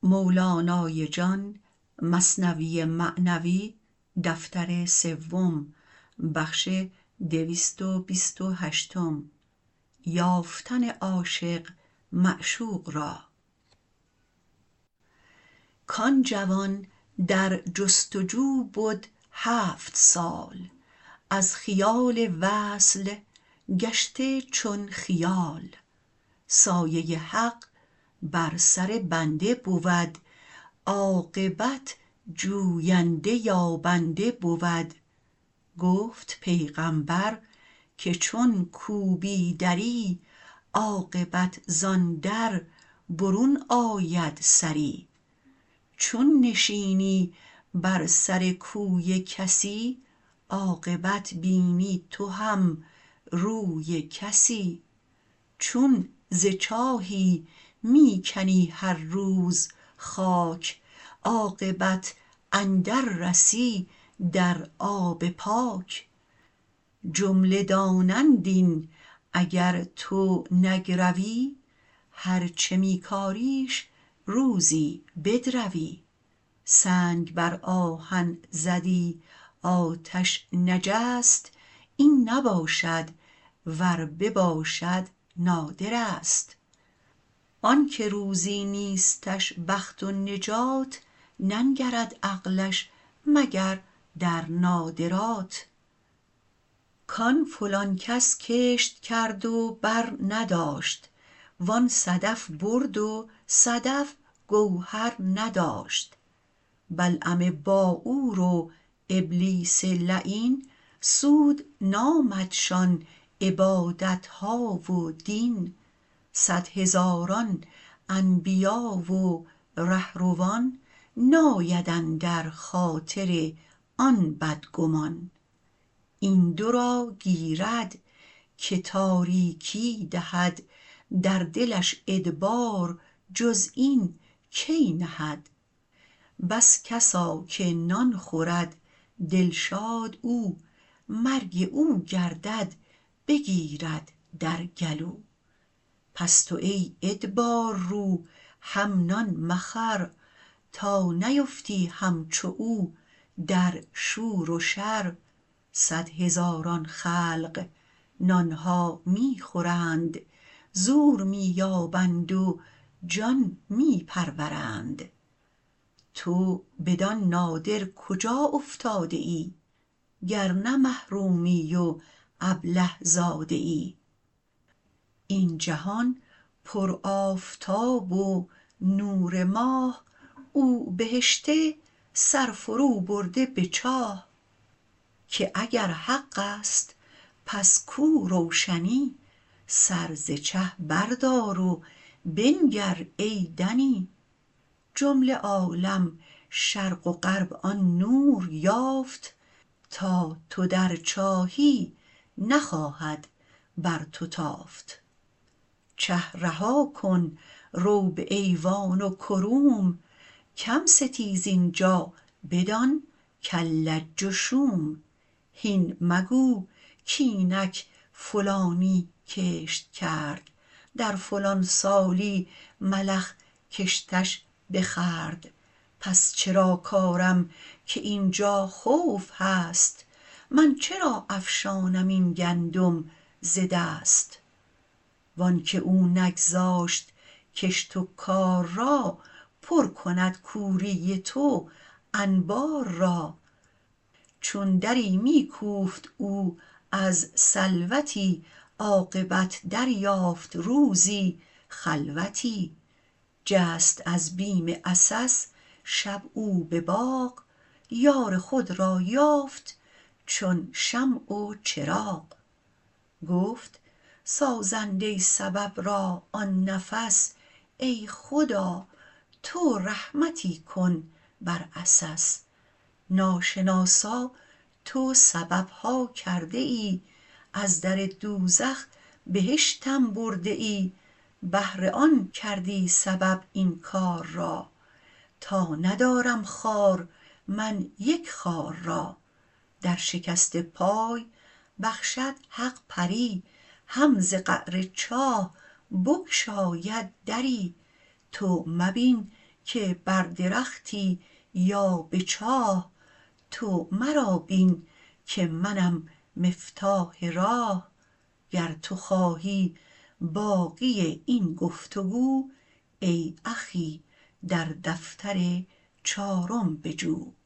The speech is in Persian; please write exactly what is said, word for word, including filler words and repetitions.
مولانای جان مثنوی معنوی دفتر سوم بخش دویست و بیست و هشتم یافتن عاشق معشوق را. کان جوان در جستجو بد هفت سال، از خیال وصل گشته چون خیال. سایه حق بر سر بنده بود، عاقبت جوینده یابنده بود. گفت پیغامبر که چون کوبی دری، عاقبت زان در برون آید سری. چون نشینی بر سر کوی کسی، عاقبت بینی تو هم روی کسی. چون ز چاهی می کنی هر روز خاک، عاقبت اندر رسی در آب پاک. جمله دانند این اگر تو نگروی، هر چه می کاریش روزی بدروی. سنگ بر آهن زدی آتش نجست، این نباشد ور بباشد نادر است. آن که روزی نیستش بخت و نجات، ننگرد عقلش مگر در نادرات. کان فلان کس کشت کرد و بر نداشت، وان صدف برد و صدف گوهر نداشت. بلعم باعور و ابلیس لعین، سود نامدشان عبادت ها و دین. صد هزاران انبیا و رهروان، ناید اندر خاطر آن بدگمان. این دو را گیرد که تاریکی دهد، در دلش ادبار جز این کی نهد. بس کسا که نان خورد دلشاد او، مرگ او گردد بگیرد در گلو. پس تو ای ادبار رو هم نان مخور، تا نیفتی همچو او در شور و شر. صد هزاران خلق نانها می خورند، زور می یابند و جان می پرورند. تو بدان نادر کجا افتاده ای، گر نه محرومی و ابله زاده ای. این جهان پر آفتاب و نور ماه، او بهشته سر فرو برده به چاه. که اگر حق است پس کو روشنی، سر ز چه بردار و بنگر ای دنی. جمله عالم شرق و غرب آن نور یافت، تا تو در چاهی نخواهد بر تو تافت. چه رها کن رو به ایوان و کروم، کم ستیز اینجا بدان کاللج و شوم. هین مگو کاینک فلانی کشت کرد، در فلان سالی ملخ کشتش بخورد. پس چرا کارم که اینجا خوف هست، من چرا افشانم این گندم ز دست. وان که او نگذاشت کشت و کار را، پر کند کوری تو انبار را. چون دری می کوفت او از سلوتی، عاقبت دریافت روزی خلوتی. جست از بیم عسس شب او به باغ، یار خود را یافت چون شمع و چراغ. گفت سازنده سبب را آن نفس، ای خدا تو رحمتی کن بر عسس. ناشناسا تو سبب ها کرده ای، از در دوزخ بهشتم برده ای. بهر آن کردی سبب این کار را، تا ندارم خار من یک خار را. در شکسته پای بخشد حق پری، هم ز قعر چاه بگشاید دری. تو مبین که بر درختی یا به چاه، تو مرا بین که منم مفتاح راه. گر تو خواهی باقی این گفت وگو، ای اخی در دفتر چارم بجو.